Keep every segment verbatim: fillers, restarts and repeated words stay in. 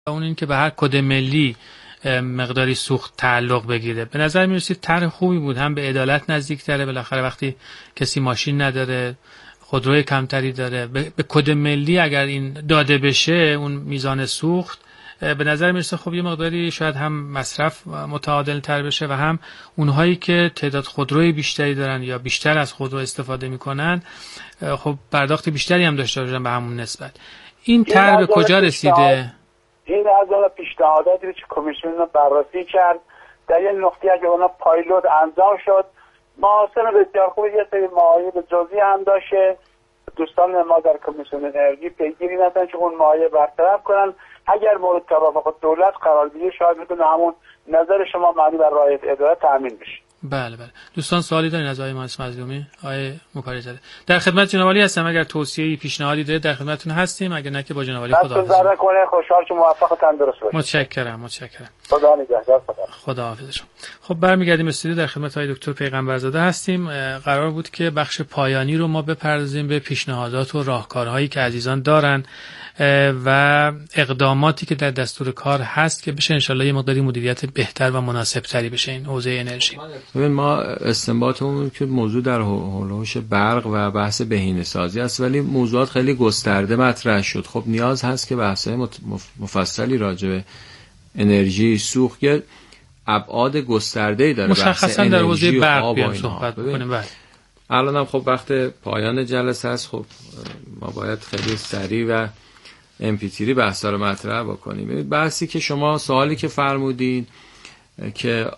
اون این که به هر کد ملی مقداری سوخت تعلق بگیره. به نظر می رسید طرح خوبی بود، هم به عدالت نزدیک‌تره، بالاخره وقتی کسی ماشین نداره، خودروی کمتری داره، به کد ملی اگر این داده بشه اون میزان سوخت، به نظر میرسه خب یه مقداری شاید هم مصرف متعادل تر بشه و هم اونهایی که تعداد خودروی بیشتری دارن یا بیشتر از خودرو استفاده میکنن خب پرداخت بیشتری هم داشته باشن به همون نسبت. این طرح به کجا رسیده؟ این از اون پیشنهاداتی که کمیسیون بررسی کرد در یه نقطه که اونا پایلوت انجام شد، محاسن بسیار خوبی، یه سری معایب جزئی هم داشته. دوستان ما در کمیسیون انرژی پیگیری نکنن که اون معایب برطرف کنن. اگر مورد توافق دولت قرار بگیره شاید بتونه همون نظر شما معنی بر رعایت عدالت تامین بشه. بله بله. دوستان سوالی دارین از آقای مهندس مظلومی؟ آقای مپریزاده. در خدمت جناب عالی هستم، اگر توصیه‌ای پیشنهادی دارید در خدمتتون هستیم، اگر نه که با جناب عالی خداحافظ. دست کنه، خوشحال شدم، موفق و تندرست باشید. متشکرم متشکرم. خدا نگهدار. خداحافظ شما. خب برمیگردیم استودیو، در خدمت آقای دکتر پیغمبرزاده هستیم. قرار بود که بخش پایانی رو ما بپردازیم به پیشنهادات و راهکارهایی که عزیزان دارن و اقداماتی که در دستور کار هست که بشه انشالله یه مقداری مدیریت بهتر و مناسب تری بشه این حوزه انرژی. ببین ما استنباطمون که موضوع در هولوش برق و بحث بهینه‌سازی است، ولی موضوعات خیلی گسترده مطرح شد. خب نیاز هست که بحث‌های مفصلی راجع به انرژی، سوخت، ابعاد گسترده‌ای داره، مشخصا در حوزه برق بیان صحبت بکنیم. بله الان هم خب وقت پایان جلسه است، خب ما باید خیلی سریع و امپیتری بحثا رو مطرح بکنیم. ببینید بحثی که شما سوالی که فرمودین که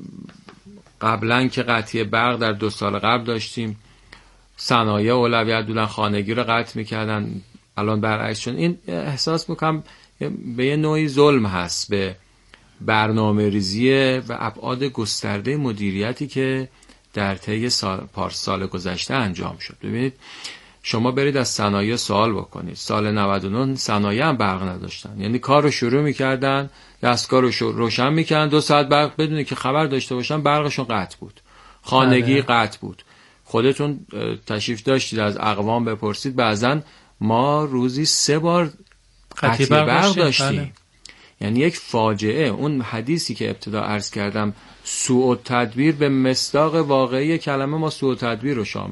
قبلا که قطعی برق در دو سال قبل داشتیم، صنایع اولویت بودن، خانگی رو قطع میکردن، الان برعکس شد. این احساس میکنم به یه نوعی ظلم هست به برنامه ریزی و ابعاد گسترده مدیریتی که در طی سال پارسال گذشته انجام شد. ببینید شما برید از صنایع سوال بکنید، سال نود و نه صنایع هم برق نداشتن، یعنی کار رو شروع میکردن، دستگاه رو روشن میکردن، دو ساعت برق بدون که خبر داشته باشن برقشون قطع بود، خانگی قطع بود. خودتون تشریف داشتید از اقوام بپرسید، بعضن ما روزی سه بار قطعی برق, برق داشتیم. بله. یعنی یک فاجعه. اون حدیثی که ابتدا عرض کردم سوء التدبیر، به مصداق واقعی کلمه ما سوء التدبیر رو شامل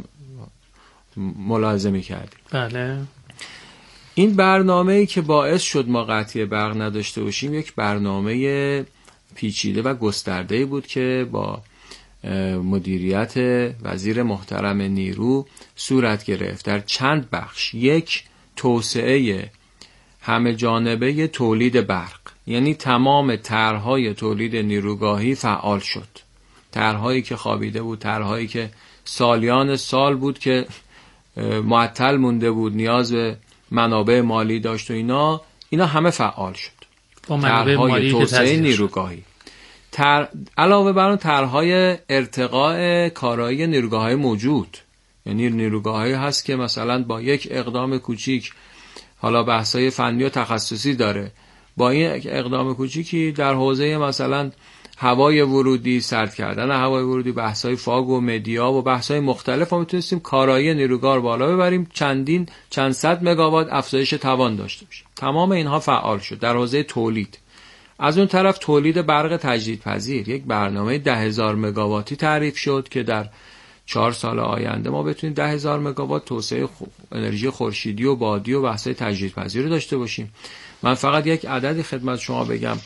ملاحظه می‌کردیم. بله. این برنامه‌ای که باعث شد ما قطعی برق نداشته باشیم یک برنامه پیچیده و گسترده‌ای بود که با مدیریت وزیر محترم نیرو صورت گرفت در چند بخش. یک، توسعه همه جانبه تولید برق، یعنی تمام طرح‌های تولید نیروگاهی فعال شد. طرح‌هایی که خوابیده بود، طرح‌هایی که سالیان سال بود که معطل مونده بود، نیاز به منابع مالی داشت و اینا اینا همه فعال شد. طرح‌های توسعه نیروگاهی، تر... علاوه بر اون طرح‌های ارتقاء کارایی نیروگاه‌های موجود، یعنی نیروگاه‌هایی هست که مثلا با یک اقدام کوچیک، حالا بحث‌های فنی و تخصصی داره، با این اقدام کوچیکی در حوزه مثلا هوای ورودی، سرد کردن هوای ورودی، بحث‌های فاگ و مدیا و بحث‌های مختلف ما میتونستیم کارایی نیروگاه رو بالا ببریم، چندین چند صد مگاوات افزایش توان داشته باشیم. تمام اینها فعال شد در حوزه تولید. از اون طرف تولید برق تجدیدپذیر، یک برنامه ده هزار مگاواتی تعریف شد که در چهار سال آینده ما بتونیم ده هزار مگاوات توسعه انرژی خورشیدی و بادی و بحث‌های تجدیدپذیر رو داشته باشیم. من فقط یک عددی خدمت شما بگم،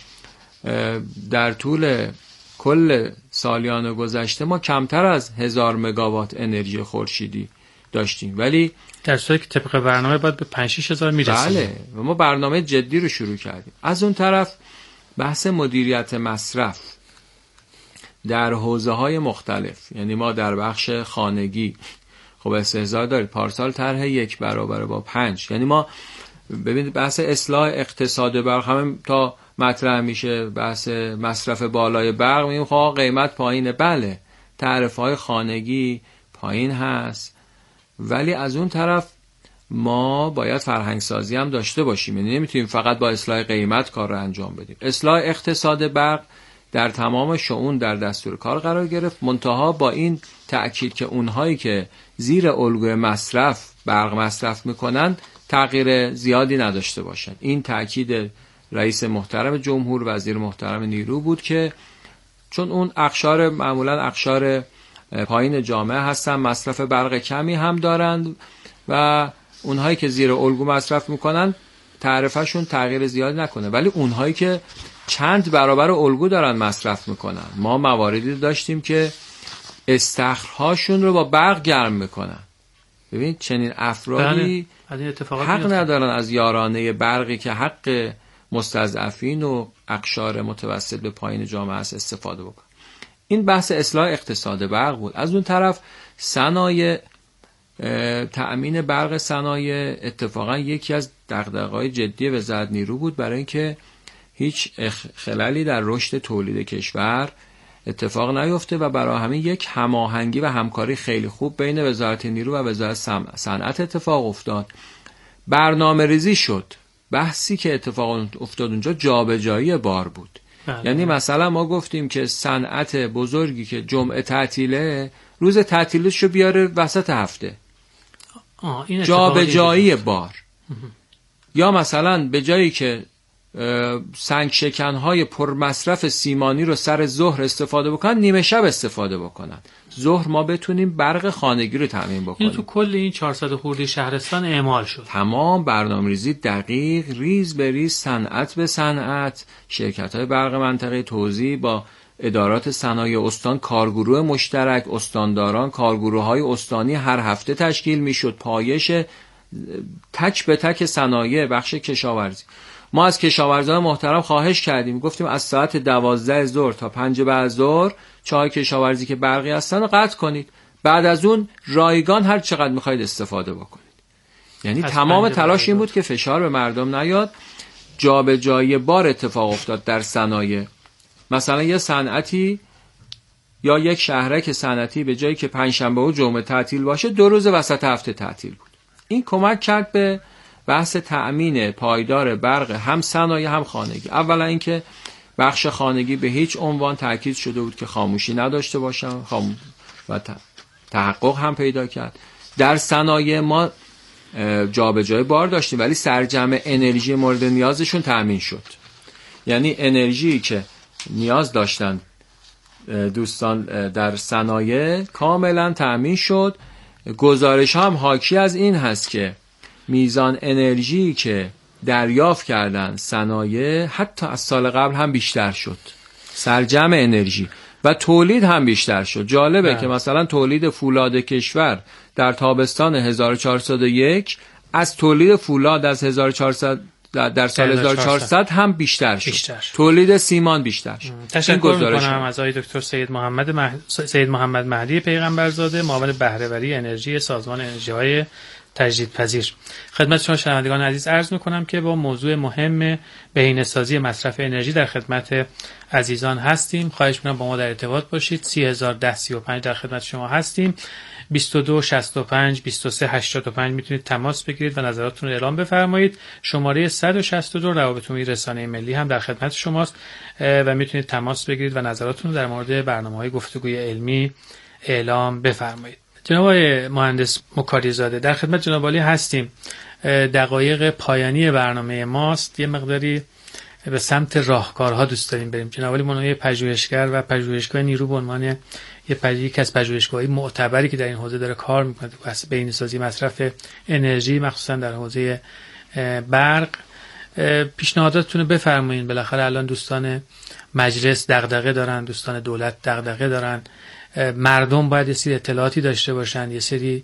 در طول کل سالیان گذشته ما کمتر از هزار مگاوات انرژی خورشیدی داشتیم، ولی در صورتی که طبق برنامه باید به پنج شش هزار میرسیم. بله، و ما برنامه جدی رو شروع کردیم. از اون طرف بحث مدیریت مصرف در حوزه‌های مختلف، یعنی ما در بخش خانگی خب استحضار دارید، پارسال طرح یک برابر با پنج، یعنی ما ببینید بحث اصلاح اقتصاد برق هم تا مطرح میشه، بحث مصرف بالای برق، میگیم خب قیمت پایینه، بله تعرفه‌های خانگی پایین هست، ولی از اون طرف ما باید فرهنگ سازی هم داشته باشیم، یعنی نمیتونیم فقط با اصلاح قیمت کار رو انجام بدیم. اصلاح اقتصاد برق در تمام شؤون در دستور کار قرار گرفت، منتها با این تأکید که اونهایی که زیر الگوی مصرف برق مصرف میکنن تغییر زیادی نداشته باشن. این تأکید رئیس محترم جمهور، وزیر محترم نیرو بود که چون اون اقشار معمولا اقشار پایین جامعه هستن، مصرف برق کمی هم دارند و اونهایی که زیر الگو مصرف میکنن تعرفهشون تغییر زیاد نکنه، ولی اونهایی که چند برابر الگو دارن مصرف میکنن، ما مواردی داشتیم که استخرهاشون رو با برق گرم میکنن. ببین چنین افرادی حق ندارن از یارانه برقی که حق مستضعفین و اقشار متوسط به پایین جامعه است استفاده بکنن. این بحث اصلاح اقتصاد برق بود. از اون طرف صنایع، تأمین برق صنایع اتفاقا یکی از دغدغه‌های جدی وزارت نیرو بود، برای اینکه هیچ خللی در رشد تولید کشور اتفاق نیفته و برای همین یک هماهنگی و همکاری خیلی خوب بین وزارت نیرو و وزارت صنعت اتفاق افتاد. برنامه ریزی شد. بحثی که اتفاق افتاد اونجا جابجایی بار بود. بله. یعنی مثلا ما گفتیم که صنعت بزرگی که جمعه تعطیله، روز تعطیلش رو بیاره وسط هفته. جابجایی بار. یا مثلا به جایی که سنگ شکنهای پرمصرف سیمانی رو سر ظهر استفاده بکنن، نیمه شب استفاده بکنن. ظهر ما بتونیم برق خانگی رو تامین بکنیم. این تو کل این چهارصد خورده شهرستان اعمال شد. تمام برنامه‌ریزی دقیق، ریز به ریز، صنعت به صنعت، شرکت‌های برق منطقه توزیع با ادارات صنایع استان، کارگروه مشترک، استانداران، کارگروه‌های استانی هر هفته تشکیل میشد. پایش تک به تک صنایع، بخش کشاورزی. ما از کشاورزان محترم خواهش کردیم، گفتیم از ساعت دوازده ظهر تا پنج بعد ظهر چای کشاورزی که برقی هستن رو قطع کنید. بعد از اون رایگان هر چقدر میخواید استفاده بکنید. یعنی تمام تلاش این بود که فشار به مردم نیاد. جابجایی بار اتفاق افتاد در صنایع. مثلا یه صنعتی یا یک شهرک صنعتی به جایی که پنجشنبه و جمعه تعطیل باشه، دو روز وسط هفته تعطیل بود. این کمک کرد به بحث تأمین پایدار برق هم صنایع هم خانگی. اولا اینکه بخش خانگی به هیچ عنوان تاکید شده بود که خاموشی نداشته باشن، خام... و تحقق هم پیدا کرد. در صنایع ما جابجایی بار داشتیم ولی سرجمع انرژی مورد نیازشون تأمین شد. یعنی انرژی که نیاز داشتن دوستان در صنایع کاملا تأمین شد. گزارش هم حاکی از این هست که میزان انرژی که دریافت کردن صنایع حتی از سال قبل هم بیشتر شد. سرجمع انرژی و تولید هم بیشتر شد. جالبه نه. که مثلا تولید فولاد کشور در تابستان هزار و چهارصد و یک از تولید فولاد از هزار و چهارصد در سال هزار و چهارصد هم بیشتر شد. بیشتر. تولید سیمان بیشتر شد. تشکر می‌کنم از آقای دکتر سید محمد مح... سید محمد مهدی پیغمبرزاده، معاون بهره‌وری انرژی سازمان انرژی‌های تجدیدپذیر. خدمت شما شنوندگان عزیز عرض می‌کنم که با موضوع مهم بهینه‌سازی مصرف انرژی در خدمت عزیزان هستیم. خواهش می‌کنم با ما در ارتباط باشید. سی هزار و ده سی و پنج در خدمت شما هستیم. بیست و دو شصت و پنج بیست و سه هشتاد و پنج میتونید تماس بگیرید و نظراتتون رو اعلام بفرمایید. شماره صد و شصت و دو روابط عمومی رسانه ملی هم در خدمت شماست و میتونید تماس بگیرید و نظراتتون رو در مورد برنامه‌های گفتگوی علمی اعلام بفرمایید. جناب آقای مهندس مکاری‌زاده در خدمت جناب عالی هستیم. دقایق پایانی برنامه ماست. یه مقداری به سمت راهکارها دوست داریم بریم. جناب عالی منوی پژوهشگر و پژوهشگاه نیرو به عنوان یه پژوهش از پژوهشگاه‌های معتبری که در این حوزه داره کار میکنه، واسه بهینه‌سازی مصرف انرژی مخصوصا در حوزه برق، پیشنهاداتتون رو بفرمایید. بالاخره الان دوستان مجلس دغدغه دارن، دوستان دولت دغدغه دارن، مردم باید یه سری اطلاعاتی داشته باشن، یه سری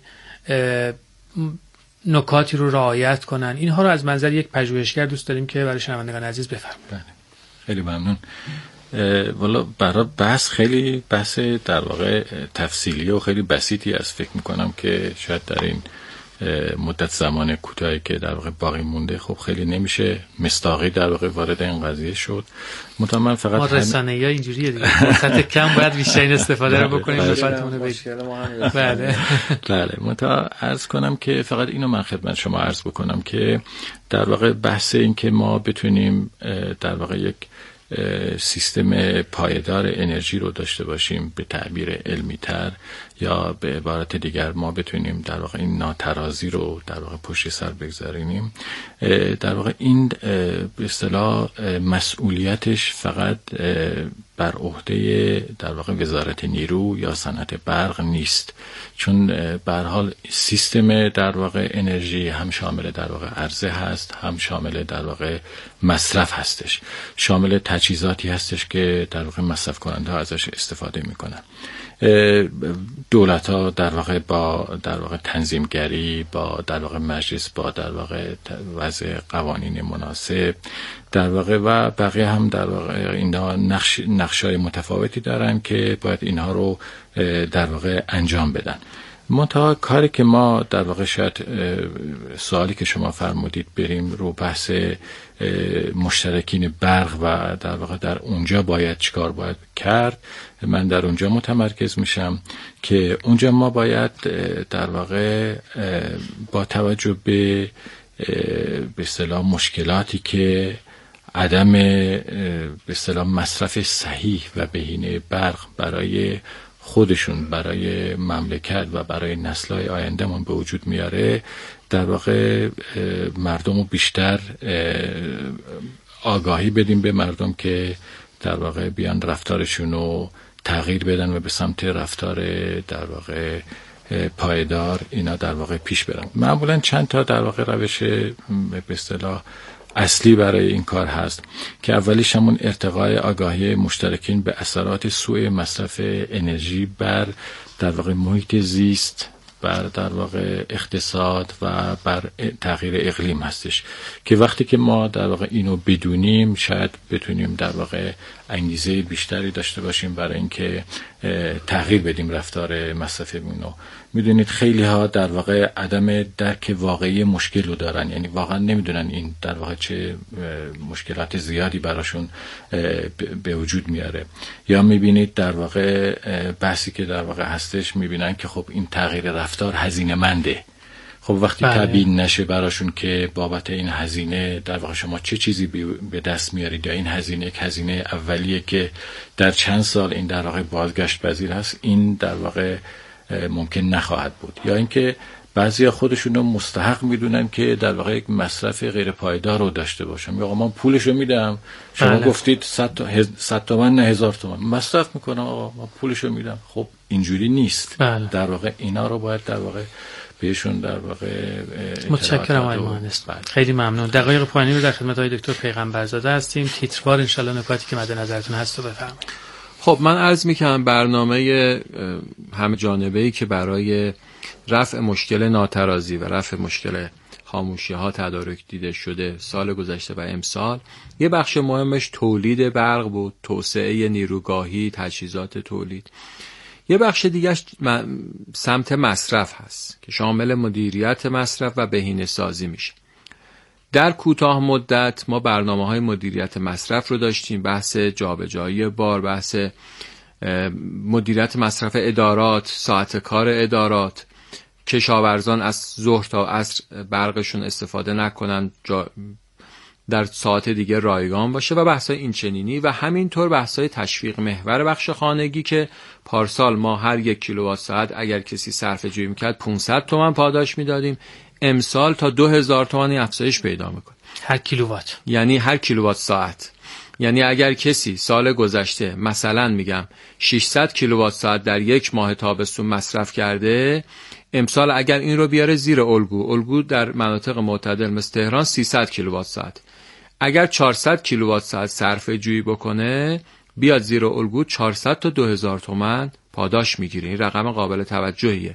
نکاتی رو رعایت کنن. اینها رو از منظر یک پژوهشگر دوست داریم که برای شنوندگان عزیز بفرمایید. خیلی ممنون. والا برای بحث خیلی بحث در واقع تفصیلی و خیلی بسیطی است. فکر میکنم که شاید در این مدت زمان کوتاهی که در واقع باقی مونده خب خیلی نمیشه مستاقی در واقع وارد این قضیه شد. مطمئن فقط ما رسانه‌ای ها اینجوریه دیگه، فرصت کم باید بیشتر این استفاده رو بکنیم. لطفاً بله بله متا عرض کنم که فقط اینو من خدمت شما عرض بکنم که در واقع بحث این که ما بتونیم در واقع یک سیستم پایدار انرژی رو داشته باشیم، به تعبیر علمی تر یا به عبارت دیگر ما بتونیم در واقع این ناترازی رو در واقع پشت سر بگذاریم، در واقع این به اصطلاح مسئولیتش فقط بر عهده در واقع وزارت نیرو یا صنعت برق نیست، چون به هر حال سیستم در واقع انرژی هم شامل در واقع عرضه هست، هم شامل در واقع مصرف هستش، شامل تجهیزاتی هستش که در واقع مصرف کننده ها ازش استفاده میکنن. دولت ها در واقع با در واقع تنظیمگری، با در واقع مجلس، با در واقع وضع قوانین مناسب در واقع و بقیه هم در واقع اینا نقش نقشای متفاوتی دارن که باید اینها رو در واقع انجام بدن. منتها کاری که ما در واقع شاید سوالی که شما فرمودید بریم رو بحث مشترکین برق و در واقع در اونجا باید چیکار باید کرد، من در اونجا متمرکز میشم که اونجا ما باید در واقع با توجه به به اصطلاح مشکلاتی که عدم به اصطلاح مصرف صحیح و بهینه برق برای خودشون، برای مملکت و برای نسل‌های آیندهمون به وجود میاره، در واقع مردم رو بیشتر آگاهی بدیم به مردم که در واقع بیان رفتارشون رو تغییر بدن و به سمت رفتار در واقع پایدار اینا در واقع پیش برن. معمولا چند تا در واقع روش به اصطلاح اصلی برای این کار هست که اولیش همون ارتقای آگاهی مشترکین به اثرات سوء مصرف انرژی بر در واقع محیط زیست، بر در واقع اقتصاد و بر تغییر اقلیم هستش که وقتی که ما در واقع اینو بدونیم شاید بتونیم در واقع انگیزه بیشتری داشته باشیم برای اینکه تغییر بدیم رفتار مصرفیمون رو. میدونید خیلی ها در واقع عدم درک واقعی مشکل رو دارن، یعنی واقعا نمیدونن این در واقع چه مشکلات زیادی براشون به وجود میاره. یا میبینید در واقع بحثی که در واقع هستش میبینن که خب این تغییر رفتار هزینه منده. خب وقتی بله. تبیین نشه براشون که بابت این هزینه در واقع شما چه چیزی به دست میارید یا این هزینه یک هزینه اولیه که در چند سال این در واقع بازگشت پذیر هست، این در واقع ممکن نخواهد بود. یا اینکه بعضیا خودشون رو مستحق میدونن که در واقع یک مصرف غیر پایدار رو داشته باشن. میگم من پولش رو میدم، شما بله. گفتید صد تومن نه هزار تومن مصرف میکنم، آقا من پولش رو میدم. خب اینجوری نیست. بله. در واقع اینا رو باید در واقع بهشون در واقع متشکرم آقای مهندس. خیلی ممنون. دقایق پایانی رو در خدمت آقای دکتر پیغمبرزاده هستیم. تیتروار ان شاءالله نکاتی که مد نظرتون هست رو بفرمایید. خب من عرض میکنم برنامه همه جانبه‌ای که برای رفع مشکل ناترازی و رفع مشکل خاموشی ها تدارک دیده شده سال گذشته و امسال، یه بخش مهمش تولید برق بود، توسعه نیروگاهی، تجهیزات تولید. یه بخش دیگهش سمت مصرف هست که شامل مدیریت مصرف و بهینه سازی میشه. در کوتاه مدت ما برنامه‌های مدیریت مصرف رو داشتیم، بحث جابجایی بار، بحث مدیریت مصرف ادارات، ساعت کار ادارات، کشاورزان از ظهر تا عصر برقشون استفاده نکنن، در ساعت دیگه رایگان باشه و بحث‌های این چنینی و همینطور بحث‌های تشویق محور بخش خانگی که پارسال ما هر یک کیلووات ساعت اگر کسی صرفه جویی می‌کرد پانصد تومان پاداش میدادیم، امسال تا دو هزار تومانی افزایش پیدا میکنه هر کیلووات، یعنی هر کیلووات ساعت. یعنی اگر کسی سال گذشته مثلا میگم ششصد کیلووات ساعت در یک ماه تابستون مصرف کرده، امسال اگر این رو بیاره زیر الگو، الگو در مناطق معتدل مثل تهران سیصد کیلووات ساعت، اگر چهارصد کیلووات ساعت صرفه جویی بکنه بیاد زیر الگو، چهارصد تا دو هزار تومان پاداش میگیره. این رقم قابل توجهیه.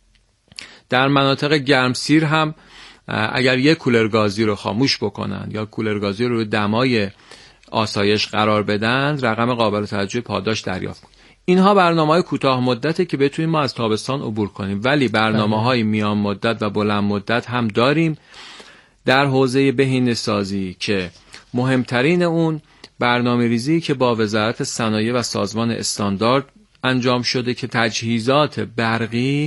در مناطق گرمسیر هم اگر یک کولر گازی رو خاموش بکنن یا کولر گازی رو دمای آسایش قرار بدن، رقم قابل توجه پاداش دریافت کنن. اینها برنامه‌های کوتاه مدته که بتونیم ما از تابستان عبور کنیم، ولی برنامه‌های میان مدت و بلند مدت هم داریم در حوزه بهینه سازی که مهمترین اون برنامه‌ریزی که با وزارت صنایع و سازمان استاندارد انجام شده که تجهیزات برقی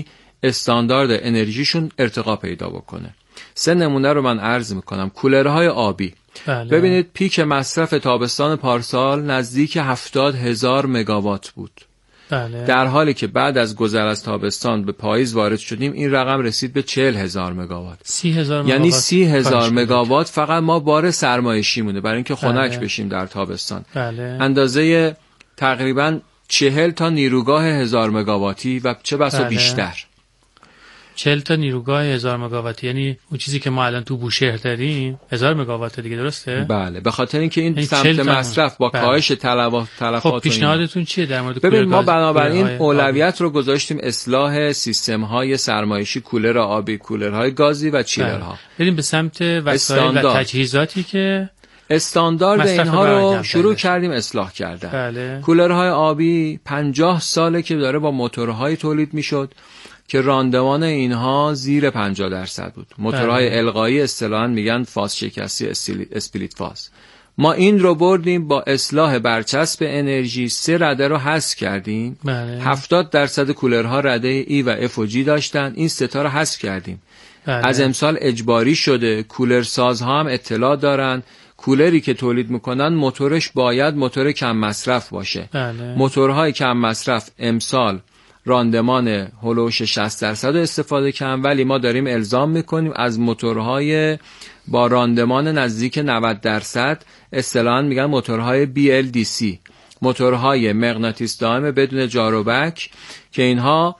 استاندارد انرژیشون ارتقا پیدا بکنه. سه نمونه رو من عرض میکنم. کولرهای آبی بله. ببینید پیک مصرف تابستان پارسال نزدیک هفتاد هزار مگاوات بود. بله. در حالی که بعد از گذر از تابستان به پاییز وارد شدیم این رقم رسید به چهل هزار مگاوات. سی هزار مگاوات. یعنی سی هزار مگاوات فقط ما بار سرمایشی مونه برای اینکه خنک بله. بشیم در تابستان. بله. اندازه تقریبا چهل تا نیروگاه هزار مگاواتی و چه بسا بله. بیشتر. چهل تا نیروگاه هزار مگاواتی، یعنی اون چیزی که ما الان تو بوشهر داریم هزار مگاوات دیگه، درسته؟ بله، به خاطر اینکه این سمت مصرف با کاهش تلف تلفات. خب پیشنهادتون چیه در مورد ببین ما بنابراین اولویت رو گذاشتیم اصلاح سیستم های سرمایشی، کولر آبی، کولرهای گازی و چیلرها. بله. بریم به سمت وسایل و تجهیزاتی که استاندارد اینها رو شروع کردیم اصلاح کردن. بله. کولرهای آبی پنجاه ساله که داره با موتورهای تولید میشد که راندمان اینها زیر پنجاه درصد بود. موتورهای بله. القایی اصطلاحاً میگن فاز شکستی، اسپلیت فاز. ما این رو بردیم با اصلاح برچسب انرژی، سه رده رو حذف کردیم. بله. هفتاد درصد کولرها رده ای و اف و جی داشتن، این سه تا رو حذف کردیم. بله. از امسال اجباری شده، کولر سازها هم اطلاع دارن کولری که تولید میکنن موتورش باید موتور کم مصرف باشه. بله. موتورهای کم مصرف امسال راندمان هلوش شصت درصد استفاده کردن، ولی ما داریم الزام میکنیم از موتورهای با راندمان نزدیک نود درصد، اصطلاحاً میگن موتورهای بی ال دی سی، موتورهای مغناطیس دائم بدون جاروبک که اینها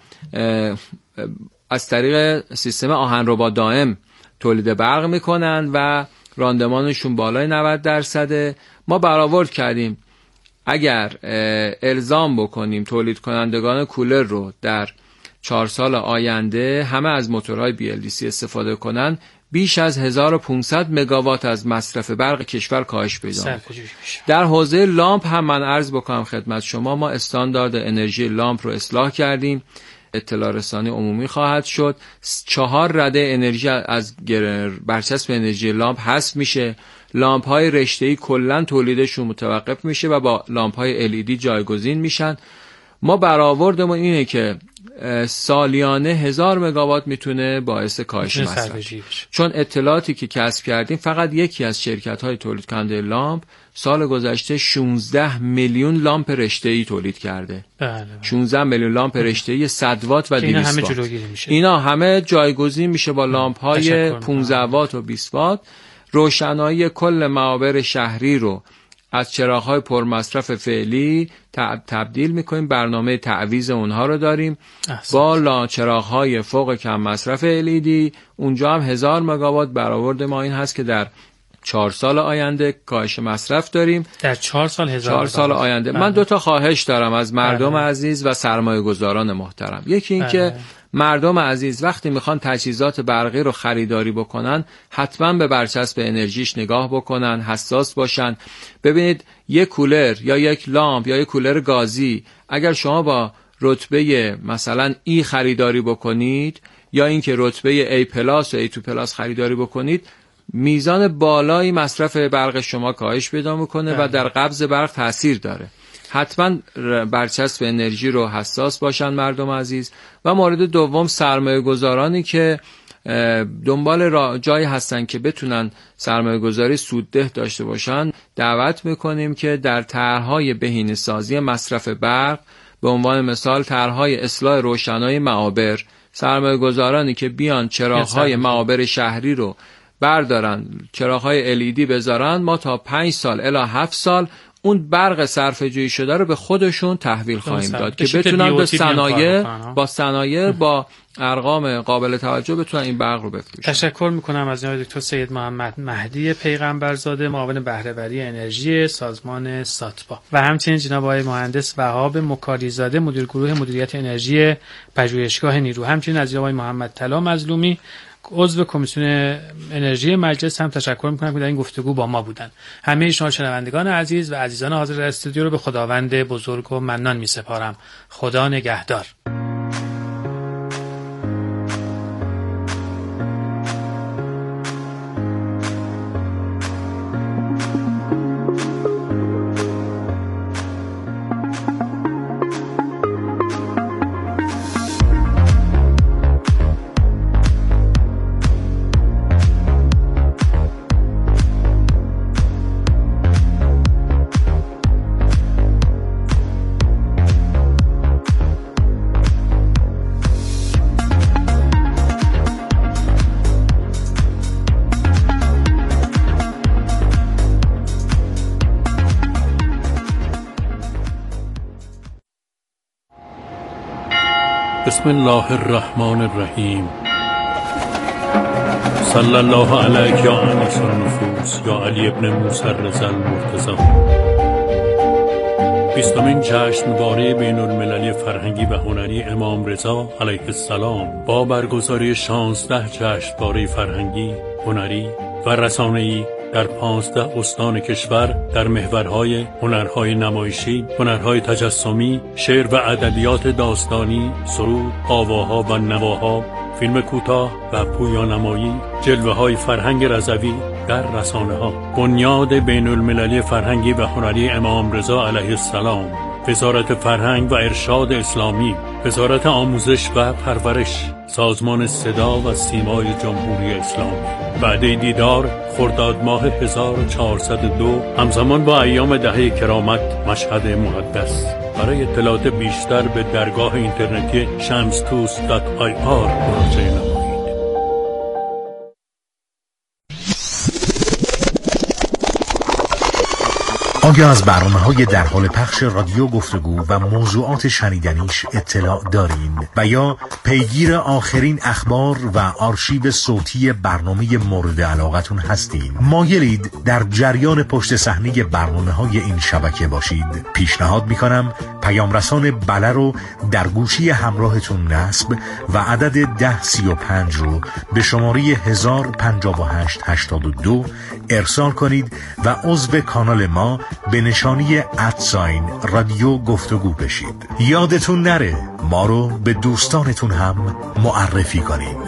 از طریق سیستم آهنربا دائم تولید برق میکنن و راندمانشون بالای نود درصده. ما برآورد کردیم اگر الزام بکنیم تولید کنندگان کولر رو در چهار سال آینده همه از موتورهای بی ال دی سی استفاده کنن، بیش از هزار و پانصد مگاوات از مصرف برق کشور کاهش پیدا می‌کنه. در حوزه لامپ هم من عرض بکنم خدمت شما، ما استاندارد انرژی لامپ رو اصلاح کردیم، اطلاع رسانی عمومی خواهد شد. چهار رده انرژی از برچسب انرژی لامپ حذف میشه، لامپ های رشته‌ای کلاً تولیدشون متوقف میشه و با لامپ های ال ای دی جایگزین میشن. ما برآوردمون اینه که سالیانه هزار مگاوات میتونه باعث کاهش مصرف، چون اطلاعاتی که کسب کردیم فقط یکی از شرکت های تولید کننده لامپ سال گذشته شانزده میلیون لامپ رشته‌ای تولید کرده. بله. شانزده میلیون لامپ رشته‌ای صد وات و دویست وات. میشه. اینا همه جایگزین میشه با لامپ های پانزده وات و بیست وات. روشنایی کل معابر شهری رو از چراغ‌های پرمصرف فعلی تبدیل می‌کنیم، برنامه تعویض اونها رو داریم. احسن. با لا چراغ‌های فوق کم مصرف ال ای دی اونجا هم هزار مگاوات برآورد ما این هست که در چهار سال آینده کاهش مصرف داریم. در چهار سال هزار چهار سال آینده. من دو تا خواهش دارم از مردم بله. عزیز و سرمایه‌گذاران محترم. یکی این بله. که مردم عزیز وقتی میخوان تجهیزات برقی رو خریداری بکنن حتما به برچسب انرژیش نگاه بکنن، حساس باشن. ببینید یک کولر یا یک لامپ یا یک کولر گازی اگر شما با رتبه مثلا ای خریداری بکنید یا اینکه رتبه A پلاس و A دو پلاس خریداری بکنید، میزان بالایی مصرف برق شما کاهش پیدا میکنه و در قبض برق تاثیر داره. حتما برچسب انرژی رو حساس باشن مردم عزیز. و مورد دوم سرمایه گذارانی که دنبال جایی هستن که بتونن سرمایه گذاری سودده داشته باشن، دعوت میکنیم که در طرح‌های بهینه‌سازی مصرف برق، به عنوان مثال طرح‌های اصلاح روشنایی معابر، سرمایه گذارانی که بیان چراغ‌های معابر شهری رو بردارن، چراغ‌های ال ای دی بذارن، ما تا پنج سال الی هفت سال اون برق صرفه‌جویی شده رو به خودشون تحویل خواهیم داد که بتونن به صنایع با صنایع با ارقام قابل توجه بتونن این برق رو بفروشن. تشکر میکنم از جناب دکتر سید محمد مهدی پیغمبرزاده، معاون بهره‌وری انرژی سازمان ساتپا، و همچنین جناب آقای مهندس وهاب مکاریزاده، مدیر گروه مدیریت انرژی پژوهشگاه نیرو. همچنین از جناب آقای محمد طلا مظلومی، عضو کمیسیون انرژی مجلس هم تشکر میکنم که در این گفتگو با ما بودن. همه شما شنوندگان عزیز و عزیزان حاضر در استودیو رو به خداوند بزرگ و منان میسپارم. خدا نگهدار. بسم الله الرحمن الرحیم. صلی الله علیک یا انیس النفوس یا علی ابن موسی الرضا المرتضی. بیستمین جشنواره بین المللی فرهنگی و هنری امام رضا علیه السلام با برگزاری شانزده جشنواره فرهنگی، هنری و رسانه‌ای در پانزده استان کشور در محورهای هنرهای نمایشی، هنرهای تجسمی، شعر و ادبیات داستانی، سرود، آواها و نواها، فیلم کوتاه و پویانمایی، جلوه‌های فرهنگ رضوی در رسانه‌ها. بنیاد بین المللی فرهنگی و هنری امام رضا علیه السلام، وزارت فرهنگ و ارشاد اسلامی، وزارت آموزش و پرورش، سازمان صدا و سیمای جمهوری اسلامی. وعده دیدار خرداد ماه هزار و چهارصد و دو همزمان با ایام دهه کرامت مشهد مقدس. برای اطلاعات بیشتر به درگاه اینترنتی شمستوس دات آی آر مراجعه نمایید. آیا از برنامه‌های در حال پخش رادیو گفتگو و موضوعات شنیدنیش اطلاع دارین و یا پیگیر آخرین اخبار و آرشیو صوتی برنامه مورد علاقتون هستین؟ مایلید در جریان پشت صحنه برنامه‌های این شبکه باشید؟ پیشنهاد می‌کنم پیام رسان بله رو در گوشی همراهتون نصب و عدد ده سی و پنج رو به شماره هزار و پنجاه و هشت هشتاد و دو ارسال کنید و عضو کانال ما به نشانی ادساین رادیو گفتگو بشید. یادتون نره ما رو به دوستانتون هم معرفی کنید.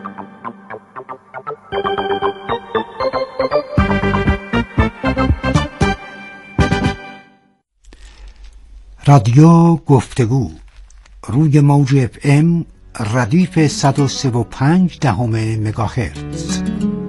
رادیو گفتگو روی موج اف ام ردیف صد و سه و پنج دهم مگاهرتز.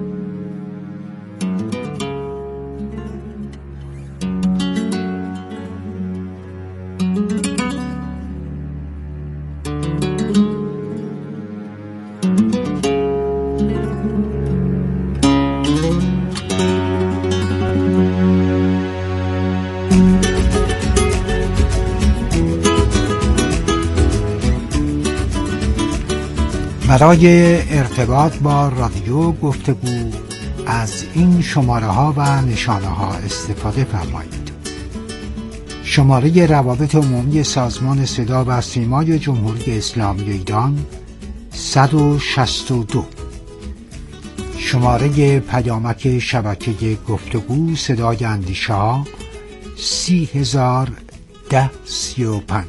برای ارتباط با رادیو گفتگو از این شماره ها و نشانه ها استفاده فرمایید. شماره روابط عمومی سازمان صدا و سیمای جمهوری اسلامی ایران صد و شصت و دو. شماره پیامک شبکه گفتگو صدای اندیشه ها سی هزار ده سی و پنج.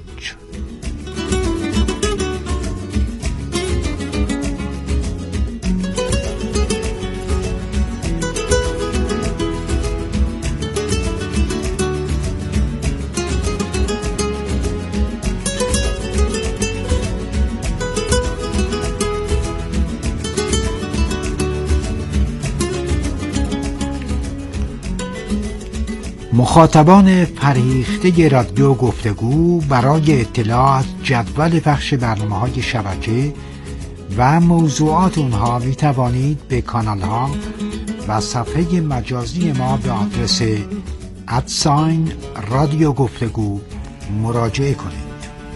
مخاطبان فرهیخته رادیو گفتگو برای اطلاع از جدول پخش برنامه‌های شبکه و موضوعات اونها می توانید به کانال ها و صفحه مجازی ما به آدرس ادساین رادیو گفتگو مراجعه کنید.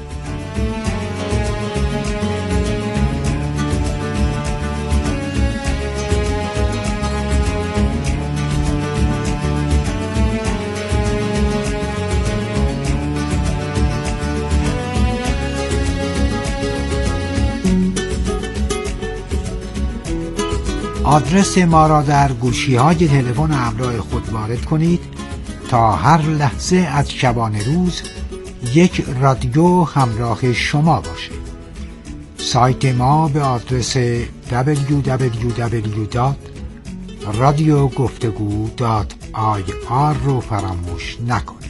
آدرس ما را در گوشی‌های تلفن همراه خود وارد کنید تا هر لحظه از شبانه روز یک رادیو همراه شما باشد. سایت ما به آدرس دبلیو دبلیو دبلیو دات رادیو گفتگو دات آی آر رو فراموش نکنید.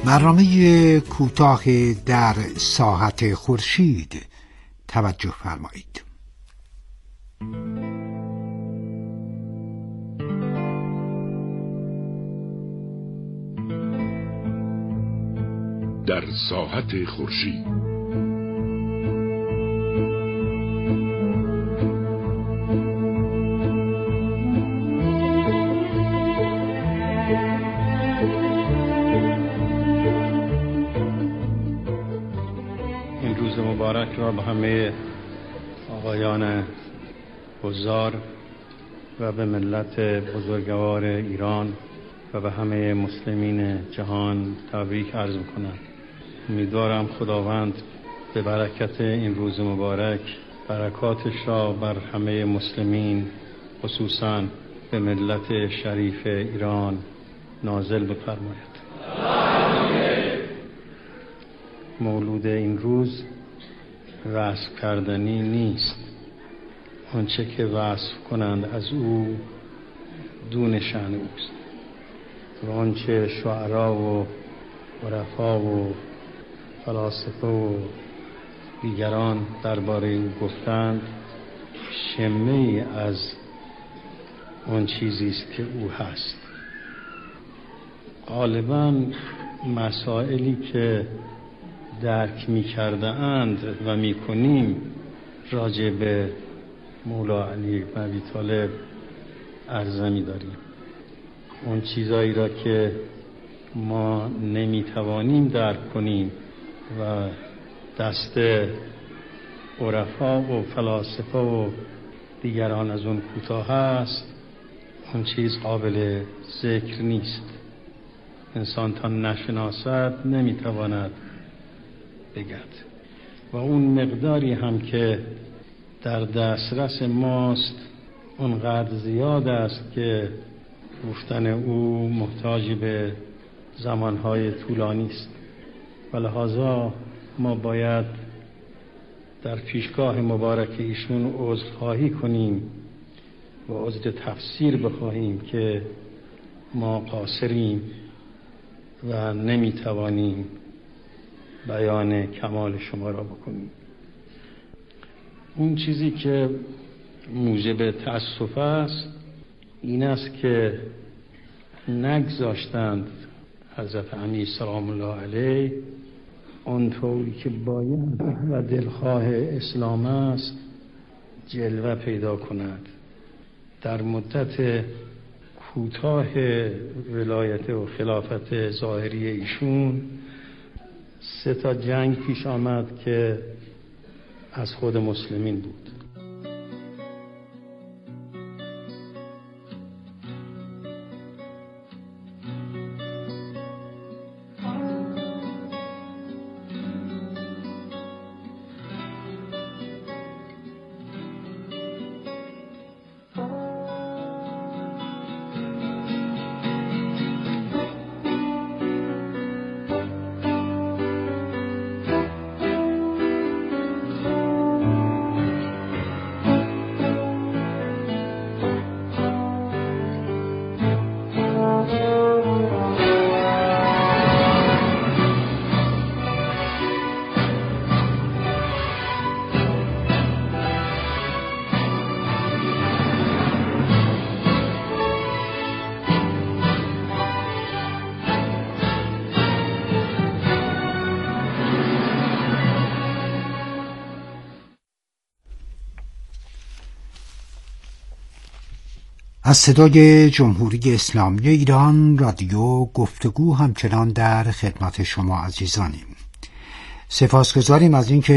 برنامه کوتاه در ساحت خورشید توجه فرمایید. در ساحت خورشید مبارک را به همه آقایان حضار و به ملت بزرگوار ایران و به همه مسلمین جهان تبریک عرض می‌کنم. امیدوارم خداوند به برکت این روز مبارک برکاتش را بر همه مسلمین، خصوصاً به ملت شریف ایران نازل بفرماید. مولود این روز وصف کردنی نیست. آنچه که وصف کنند از او دون شأن اوست و آنچه شعرا و عرفا و فلاسفه و دیگران درباره او گفتند شمه‌ای از آن چیزی است که او هست. غالباً مسائلی که درک می کرده اند و می کنیم راجع به مولا علی بن ابی طالب عرضه می داریم. اون چیزایی را که ما نمی توانیم درک کنیم و دست عرفا و فلاسفه و دیگران از اون کوتاه است، اون چیز قابل ذکر نیست. انسان تا نشناسد نمی تواند بگرد و اون مقداری هم که در دسترس ماست اونقدر زیاد است که گفتن او محتاج به زمانهای طولانی است و لحاظا ما باید در پیشگاه مبارک ایشون عذرخواهی کنیم و عذر تفسیر بخواهیم که ما قاصریم و نمیتوانیم بیان کمال شما را بکنیم. اون چیزی که موجب تأسف است این است که نگذاشتند حضرت امیر سلام الله علیه آنطوری که باید و دلخواه اسلام است جلوه پیدا کند. در مدت کوتاه ولایت و خلافت ظاهری ایشون سه تا جنگ پیش آمد که از خود مسلمین بود. از صدای جمهوری اسلامی ایران رادیو گفتگو همچنان در خدمت شما عزیزانیم. سپاسگزاریم از اینکه